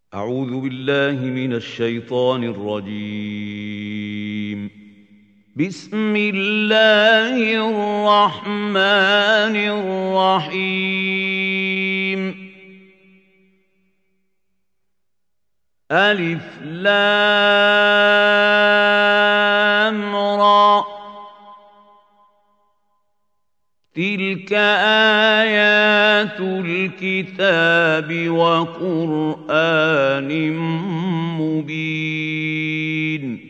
أعوذ بالله من الشيطان الرجيم. بسم الله الرحمن الرحيم. ألف لام را، تلك آيات الكتاب وقرآن مبين.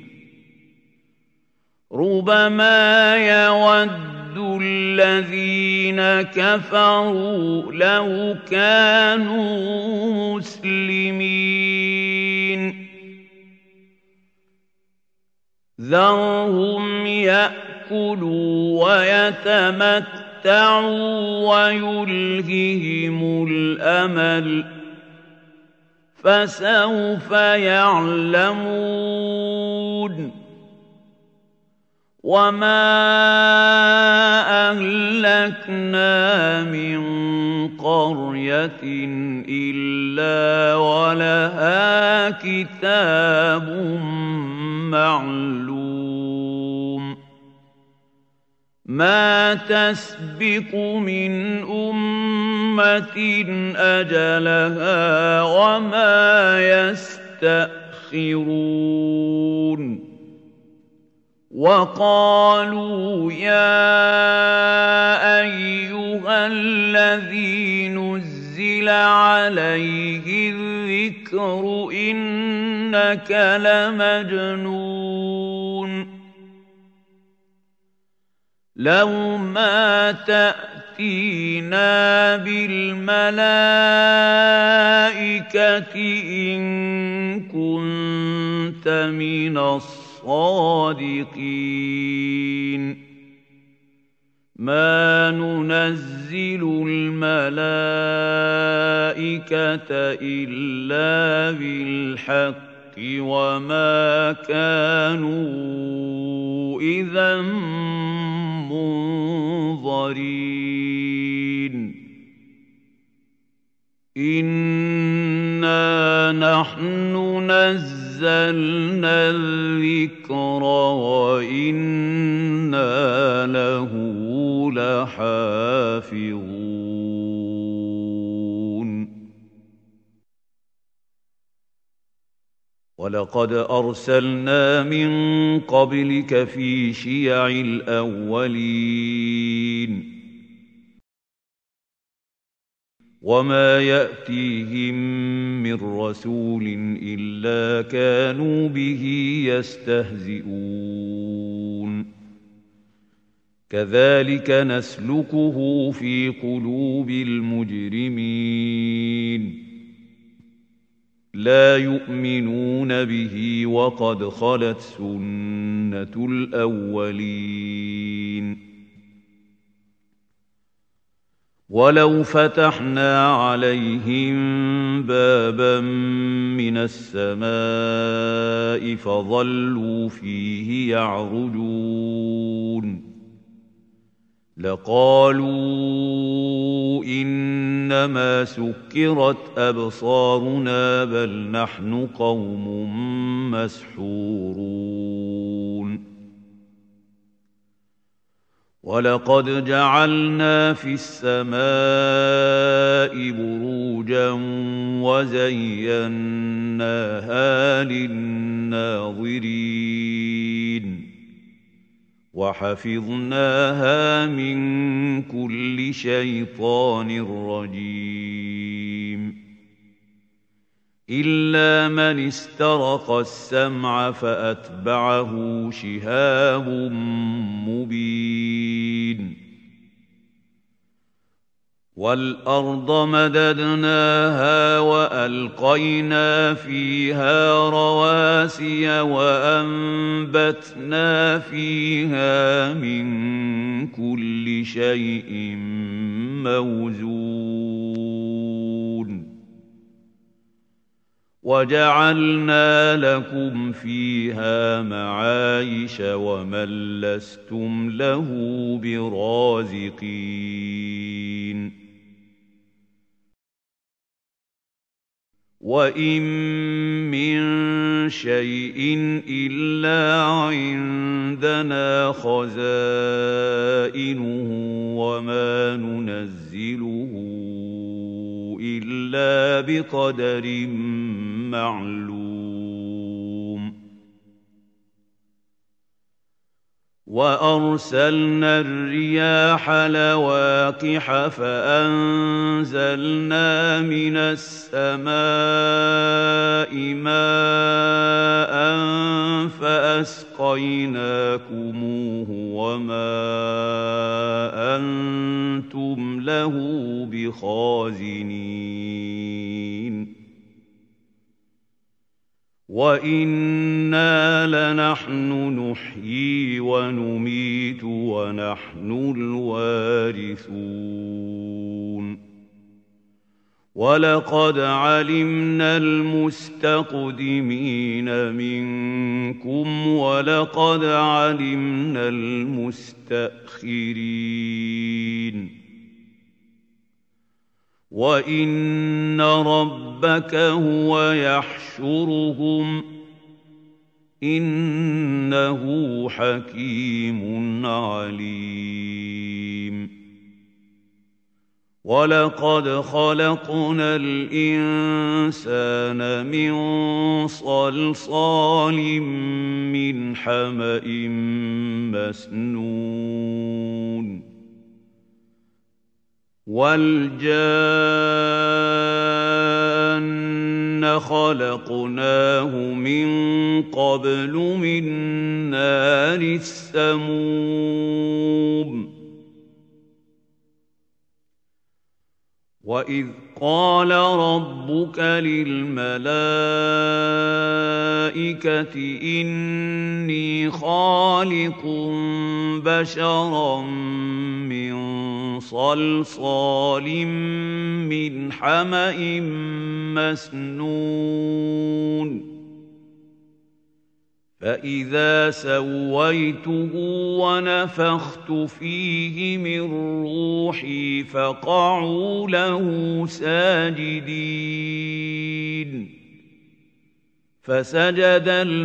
ربما يود الذين كفروا لو كانوا مسلمين. ذرهم يأكلوا ويتمتعوا ويلههم الأمل، فسوف يعلمون. وما أهلكنا من قرية إلا ولها كتاب معلوم. ما تسبق من أمة أجلها وما يستأخرون. وقالوا يا أيها الذي نزل عليه الذكر إنك لمجنون. لو ما تأتينا بالملائكة إن كنت من الصادقين. ما ننزل الملائكة إلا بالحق وما كانوا إذا منظرين. إنا نحن نزلنا الذكر وإنا له لحافظون. ولقد أرسلنا من قبلك في شيع الأولين وما يأتيهم من رسول إلا كانوا به يستهزئون. كذلك نسلكه في قلوب المجرمين. لا يؤمنون به وقد خلت سنة الأولين. ولو فتحنا عليهم بابا من السماء فظلوا فيه يعرجون لقالوا إنما سكرت أبصارنا بل نحن قوم مسحورون. ولقد جعلنا في السماء بروجا وزيناها للناظرين وحفظناها من كل شيطان رجيم. إلا من استرق السمع فأتبعه شهاب مبين. والأرض مددناها وألقينا فيها رواسي وأنبتنا فيها من كل شيء موزون. وجعلنا لكم فيها معايش ومن لستم له برازقين. وَإِن مِّن شَيْءٍ إِلَّا عِندَنَا خَزَائِنُهُ وَمَا نُنَزِّلُهُ إِلَّا بِقَدَرٍ مَّعْلُومٍ وَأَرْسَلْنَا الرِّيَاحَ لَوَاقِحَ فَأَنزَلْنَا مِنَ السَّمَاءِ مَاءً فَأَسْقَيْنَاكُمُوهُ وَمَا أَنتُمْ لَهُ بِخَازِنِينَ وَإِنَّا لَنَحْنُ نُحْيِي وَنُمِيتُ وَنَحْنُ الْوَارِثُونَ وَلَقَدْ عَلِمْنَا الْمُسْتَقْدِمِينَ مِنكُمْ وَلَقَدْ عَلِمْنَا الْمُسْتَأْخِرِينَ وَإِنَّ رَبَّكَ هُوَ يَحْشُرُهُمْ ۚ إِنَّهُ حَكِيمٌ عَلِيمٌ وَلَقَدْ خَلَقْنَا الْإِنسَانَ مِن صَلْصَالٍ مِّنْ حَمَإٍ مَّسْنُونٍ وَالْجَانَّ خَلَقْنَاهُ مِن قَبْلُ مِن نَّارِ السَّمُومِ وَإِذْ قَالَ رَبُّكَ لِلْمَلَائِكَةِ إِنِّي خَالِقٌ بَشَرًا مِّن صَلْصَالٍ مِّنْ حَمَإٍ مَّسْنُونٍ فَإِذَا سَوَّيْتُهُ وَنَفَخْتُ فِيهِ مِن رُّوحِي فَقَعُوا لَهُ سَاجِدِينَ فَسَجَدَ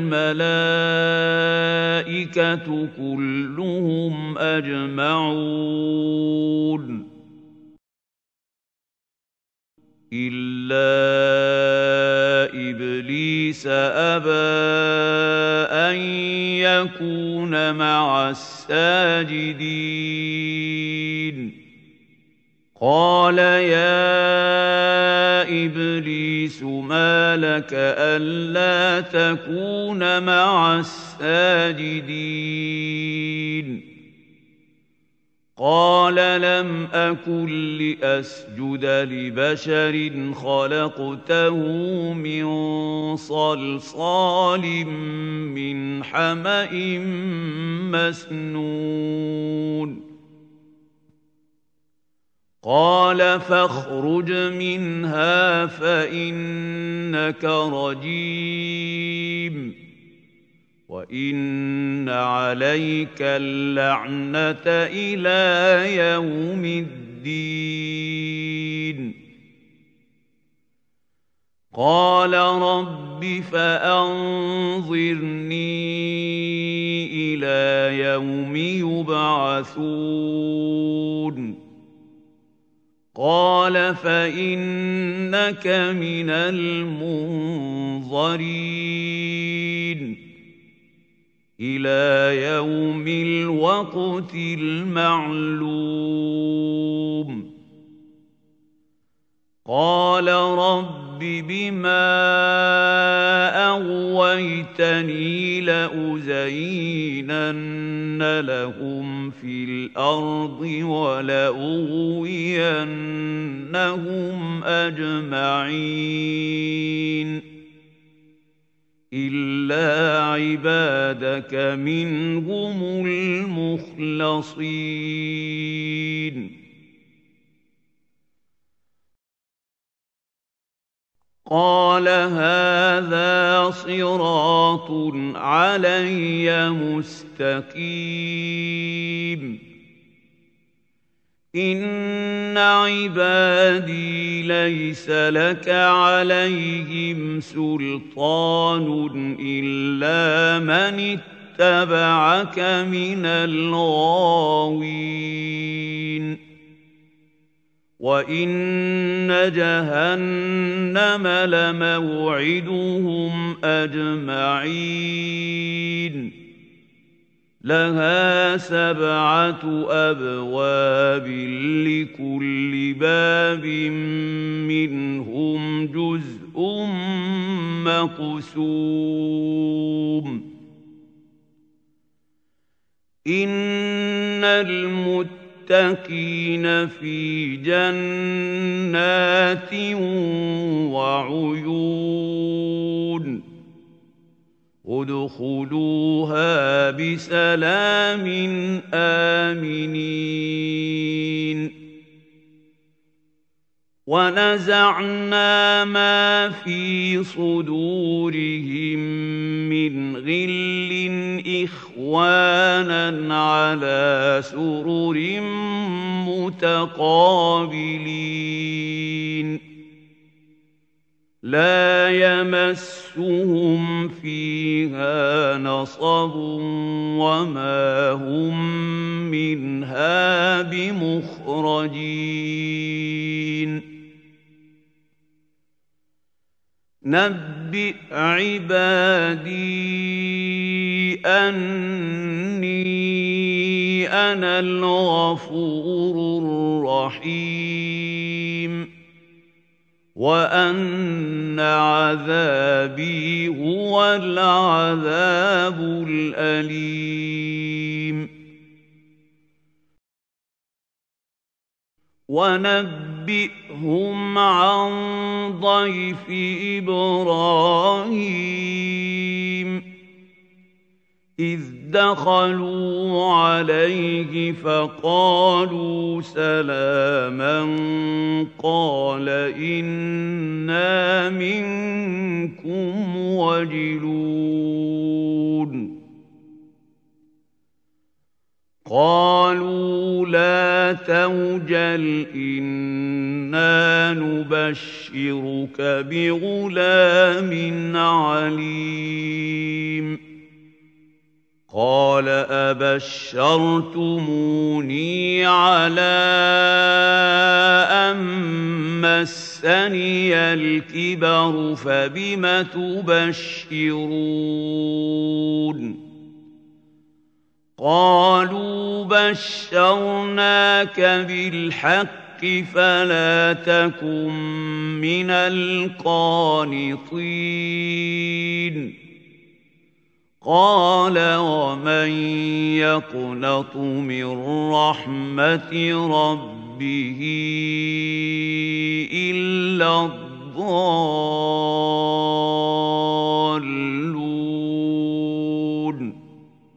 الْمَلَائِكَةُ كُلُّهُمْ أَجْمَعُونَ إِلَّا إِبْلِيسَ أَبَىٰ أَن يَكُونَ مَعَ السَّاجِدِينَ قَالَ يَا إِبْلِيسُ مَا لَكَ أَلَّا تَكُونَ مَعَ السَّاجِدِينَ قَالَ لَمْ أَكُن لِّأَسْجُدَ لِبَشَرٍ خَلَقْتَهُ مِن صَلْصَالٍ مِّنْ حَمَإٍ مَّسْنُونٍ قَالَ فَاخْرُجْ مِنْهَا فَإِنَّكَ رَجِيمٌ وَإِنَّ عَلَيْكَ اللَّعْنَةَ إِلَىٰ يَوْمِ الدِّينِ قَالَ رَبِّ فَأَنظِرْنِي إِلَىٰ يَوْمِ يُبْعَثُونَ قَالَ فَإِنَّكَ مِنَ الْمُنظَرِينَ إِلَىٰ يَوْمِ الْوَقْتِ الْمَعْلُومِ قَالَ رَبِّ بِمَا أَغْوَيْتَنِي لَأُزَيِّنَنَّ لَهُمْ فِي الْأَرْضِ وَلَأُغْوِيَنَّهُمْ أَجْمَعِينَ إِلَّا عِبَادَكَ مِنْهُمُ الْمُخْلَصِينَ قَالَ هَٰذَا صِرَاطٌ عَلَيَّ مُسْتَقِيمٌ إن عبادي ليس لك عليهم سلطان إلا من اتبعك من الغاوين وإن جهنم لموعدهم أجمعين لها 7 أبواب لكل باب منهم جزء مقسوم إن المتقين في جنات وعيون ادخلوها بسلام آمنين ونزعنا ما في صدورهم من غل إخوانا على سرر متقابلين لا يمسهم فيها نصب وما هم منها بمخرجين نبئ عبادي أني أنا الغفور الرحيم وأن عذابي هو العذاب الأليم ونبئهم عن ضيف إبراهيم إذ دخلوا عليه فقالوا سلاما قال إنا منكم وجلون قالوا لا توجل إنا نبشرك بغلام عليم قال أبشرتموني على أن مسني الكبر فبم تبشرون قالوا بشرناك بالحق فلا تكن من القانطين قال ومن يقنط من رحمة ربه إلا الضالون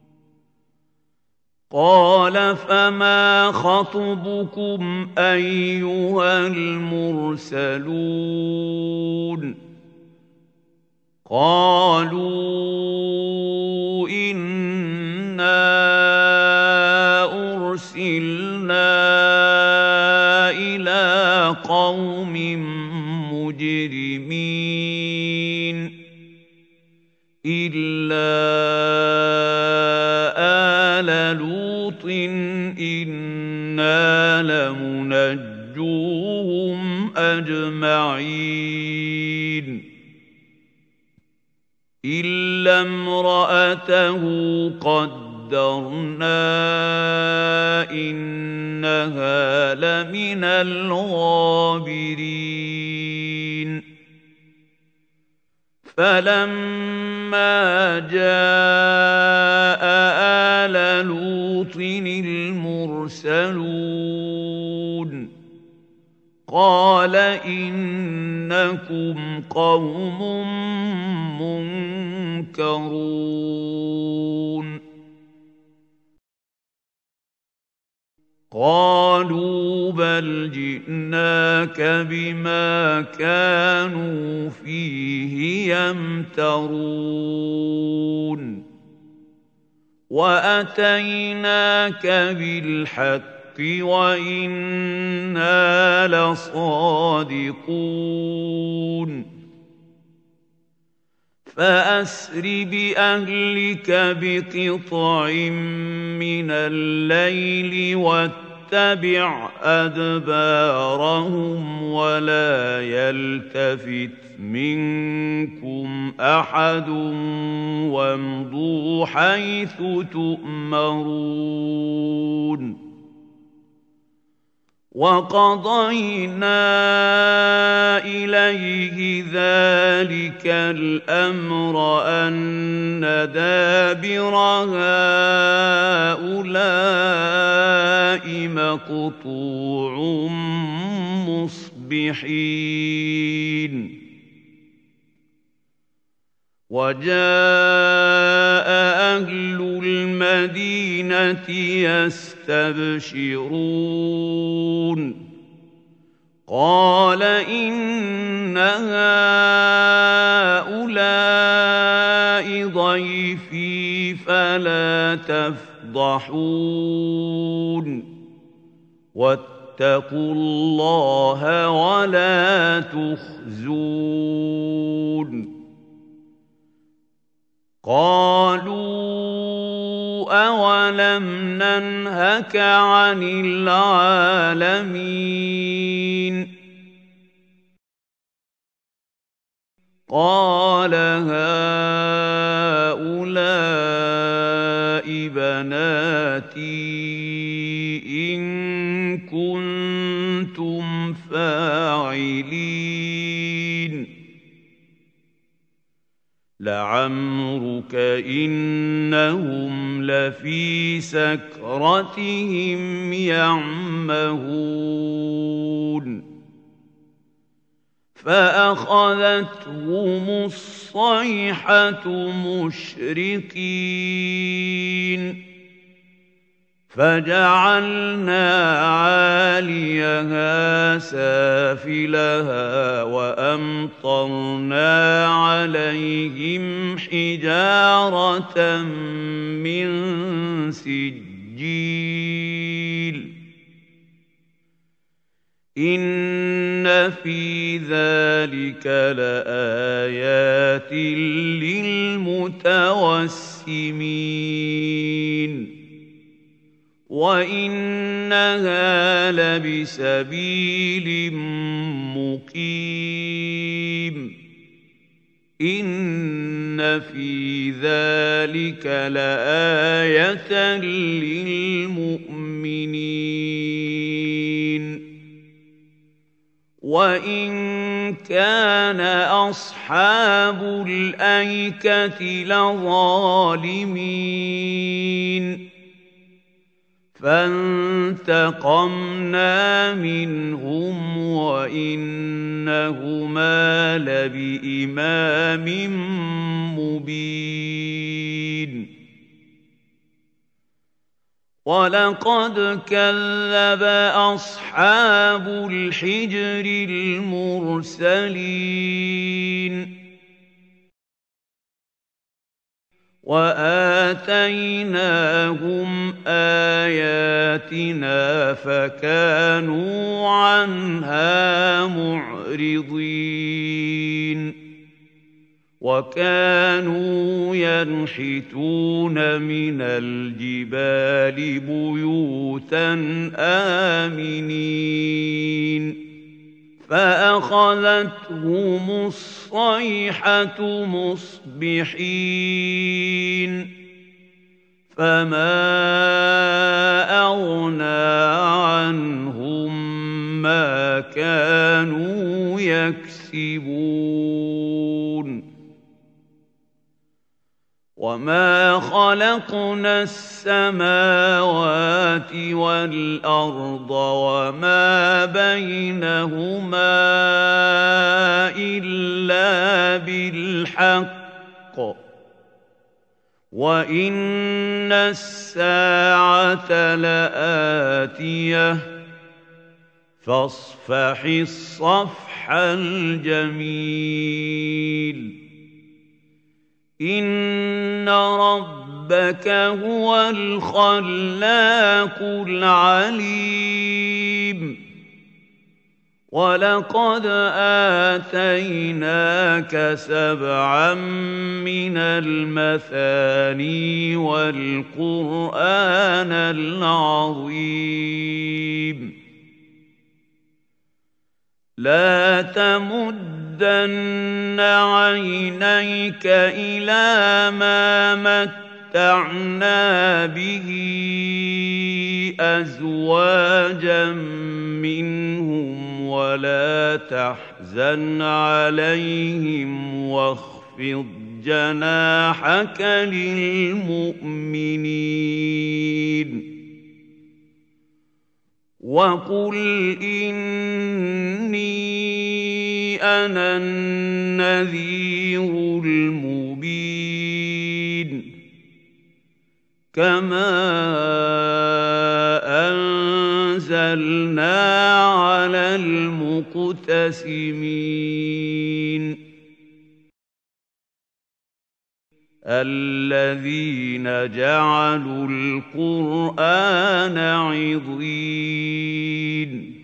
قال فما خطبكم أيها المرسلون قالوا إنا أرسلنا إلى قوم مجرمين إلا آل لوط إنا لمنجوهم أجمعين إلا امرأته قدرنا إنها لمن الغابرين فلما جاء آل لوط المرسلون قال إنكم قوم منكرون قالوا بل جئناك بما كانوا فيه يمترون وأتيناك بالحق وإنا لصادقون فأسر بأهلك بقطع من الليل واتبع أدبارهم ولا يلتفت منكم أحد وامضوا حيث تؤمرون وقضينا إليه ذلك الأمر أن دابر هؤلاء مقطوع مصبحين وجاء أهل المدينة يستبشرون قال إن هؤلاء ضيفي فلا تفضحون واتقوا الله ولا تخزون قالوا أولم ننهك عن العالمين قال هؤلاء بناتي إن كنتم فاعلين لعمرك إنهم لفي سكرتهم يعمهون فأخذتهم الصيحة مشرقين فجعلنا عاليها سافلها وأمطرنا عليهم حجارة من سجيل إن في ذلك لآيات للمتوسمين وإنها لبسبيل مقيم إن في ذلك لآية للمؤمنين وإن كان أصحاب الأيكة لظالمين فانتقمنا منهم وإنهما لبإمام مبين ولقد كذب أصحاب الحجر المرسلين وآتيناهم آياتنا فكانوا عنها معرضين وكانوا ينحتون من الجبال بيوتا آمنين فأخذتهم الصيحة مصبحين فما أغنى عنهم ما كانوا يكسبون وما خلقنا السماوات والأرض وما بينهما إلا بالحق وإن الساعة لآتية فاصفح الصفح الجميل إن ربك ربك هو الخلاق العليم ولقد آتيناك 7 من المثاني والقرآن العظيم لا تمدن عينيك إلى ما متعنا به أزواجا منهم ولا تحزن عليهم واخفض جناحك للمؤمنين وقل إني أنا النذير المبين كما أنزلنا على المقتسمين الذين جعلوا القرآن عضين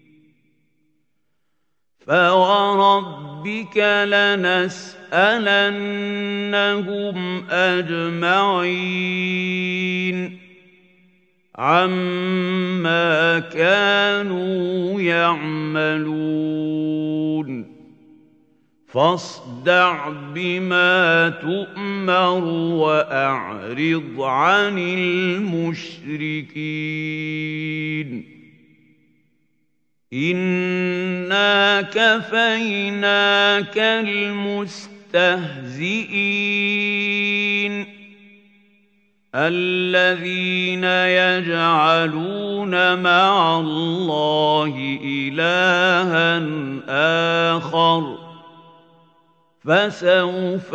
فوربك لنسألنهم أجمعين عما كانوا يعملون فاصدع بما تؤمر وأعرض عن المشركين إنا كفيناك المستهزئين الذين يجعلون مع الله إلها آخر فسوف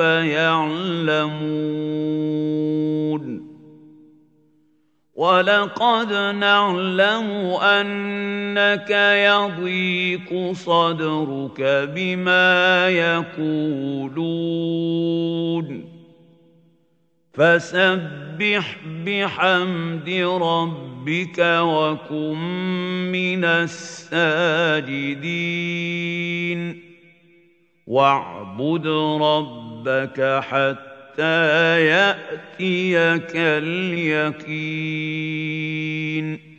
يعلمون ولقد نعلم أنك يضيق صدرك بما يقولون فسبح بحمد ربك وكن من الساجدين واعبد ربك حتى يأتيك اليقين